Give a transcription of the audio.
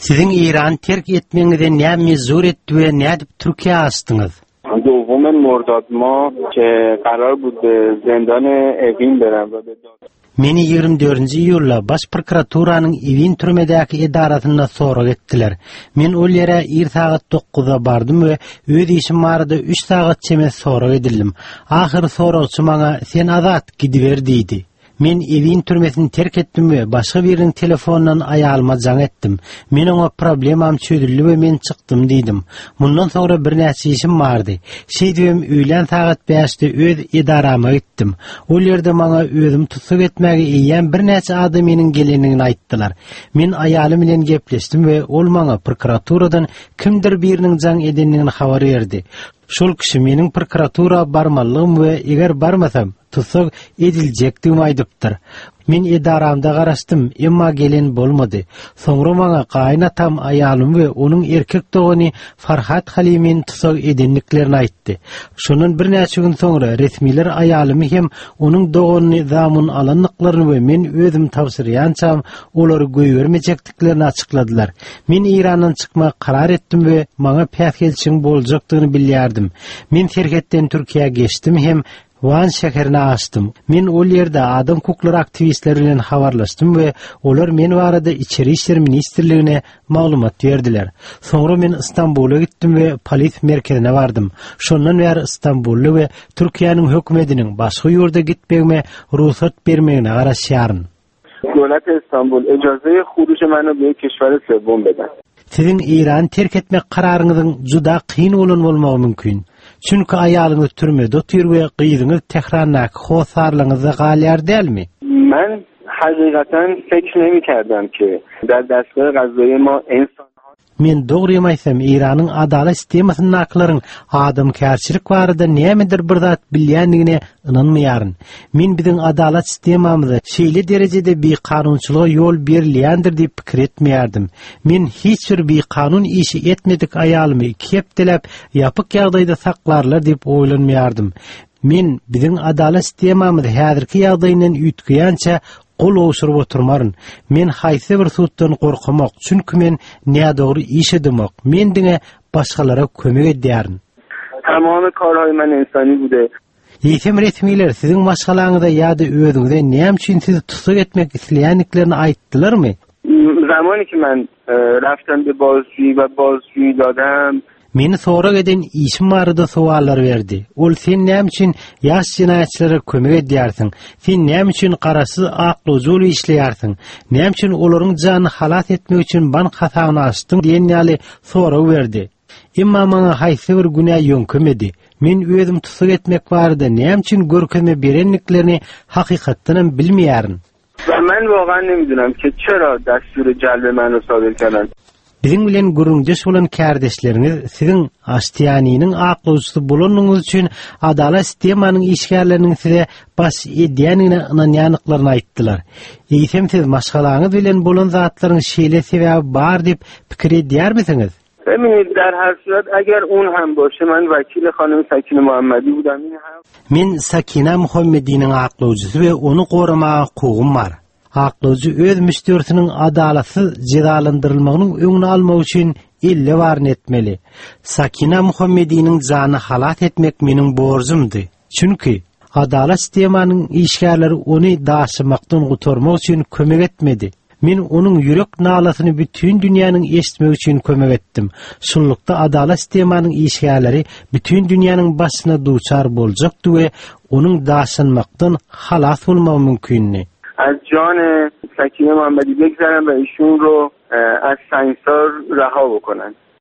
Sizin İran terk etmenize ne mezur etti ve ne edip Türkiye astınız? دوم مرداد ماه که قرار بود زندان اوین برم و به Meni 24 iyulda baş prokuraturanın Evin türmedäki edaratına sorak ettiler. Men ol ýere ir saat 9-da bardım we öz işim barada 3 saat çemes sorak edildim. Ahir sorakçy maňa sen azat gidiver diýdi. Men Evin türmesini terk etdim we başga biriniň telefonundan aýalyma jaň etdim. Mening o problemam çözüldi we men çykdym diýdim. Mundan sonra bir näçe işim bardy. Şeýdibem öýlen saat 5-de öz edarama gittim. Ol ýerde maňa özüm tutsak etmäge iýen bir näçe adam meniň gelenigini aýtdylar. Men aýalym bilen gepleşdim we ol maňa prokuraturadan kimdir biriniň jaň edenligini habar berdi. Şol kişi meniň prokuratura barmalygym we eger barmasam tutsak ediljekdigimi aýdypdyr. Men edaramda garaşdym, emma gelen bolmady. Soňra maňa gaýnatam aýalym we onuň erkek dogany Farhat Halimin tutsak edenliklerini aýtdy. Şonun bir näçe gün soňra resmiler aýalymy hem onuň dogany zamyn alanlyklaryny we men özüm tapşyrýançam olary göýbermejekdiklerini açykladylar. Men İrandan çykmak karar etdim we maňa päsgelçiň boljakdygyny bilýärdim. Men terketden Türkiýe geçdim hem Van şäherine açtım. Men ol ýerde adam hukukları aktivistleri bilen habarlaşdym we olar men barada İçeri işler ministrligine maglumat berdiler. Soňra men Istanbul'a gitdim we polis merkezine bardym. Şondan bäri Istanbully we Türkiýanyň hökümetiniň başga ýurda gitmegime ruhsat bermegine garaşýaryn. دولت استانبول اجازه خروج منو به کشور سوم بدن. Sizin İran terk etmek kararyňyzyň juda kyn bolan bolmagy mümkin. Çünkü aýalyňyz türmede otyr we gyýdyňyz Tehrandaky howsarlygyňyza galýar dälmi? من حقیقتا فکر نمی‌کردم که در دستگاه قضایی ما انسان Men dogry aýsam İranyň adalet sistemasynyň aklaryň adamkärçilik barada nämedir bir zat bilýändigine inanmaýaryn. Men biziň adalet sistemamyzda şeýle derejede bir kanunçylyga ýol berilýändir diýip pikir etmeýärdim. Men hiç bir kanun işi etmedik aýalymy kepdelep ýapyk ýagdaýda saklarlar diýip oýlanmaýardım. Men biziň adalet sistemamyzda häzirki ýagdaýyndan üýtgeýänçe qol oşurup oturmaryn. Men haýsy bir suutdan gorkamak, çünki men näme dogry iş edemek, men diňe başgalara kömek edýärin. تمام کارهای من انسانی بوده. Ýetim resmiler siziň maşgalaňyzda ýa-da özüňizde näme üçin sizi tutsak etmek isleýänliklerini aýtdylarmy? زمانی که من رفتم به بازجویی و بازجویی دادم Meni sorak eden işim barada soallar berdi. Ol sen näme üçin ýaş jinaýatçylary kömek edýärsiň? Sen näme üçin garaşsyz aklyjy işleýärsiň? Näme üçin olaryň janyny halat etmek üçin ban hasabyny açdyň diýen ýaly sorak berdi. Emma maňa haýsy bir günä ýönkemedi. Men özüm tutsak etmek barada näme üçin görkeme berenliklerini hakykatdan bilmeýärin. و من واقعا نمیدونم که چرا دستور جلب من رو صادر کردن. Biziň bilen gürünçeş bolan kärdeşleriniz siziň aştyanynyň aklyjy bolanyňyz üçin adalet sistemanyň işgärleriniň size baş edýänine inanýanlyklaryny aýtdylar. Eýsem siz maşgalaňyz bilen bolan zatlaryň şeýle sebäbi bar diýip pikir edýärmisiňiz? ببینید در هر صورت اگر اون هم باشه من وکیل خانم سکینه محمدی بودم. این هم Men Sakina Muhammediňiň aklyjysy we onu goramaga hukugum bar. Aklyjy öz müşteriýetiniň adalatsy jezalandyrylmagynyň öňüni almak üçin ille baryn etmeli. Sakina Muhammediňiň jany halat etmek meniň borjumdy. Çünki adalet sistemanyň işgärleri ony daşymakdan gutarmak üçin kömek etmedi. Men onuň ýürek nalasyny bütün dünýäniň eşitmek üçin kömek etdim. Şunlukda adalet sistemanyň işgärleri bütün dünýäniň başyna duçar boljakdy we onuň daşynmakdan halas bolmagy mümkinni. از جان سکینه محمدی بگذرن و ایشون رو از سنگسار رها بکنن.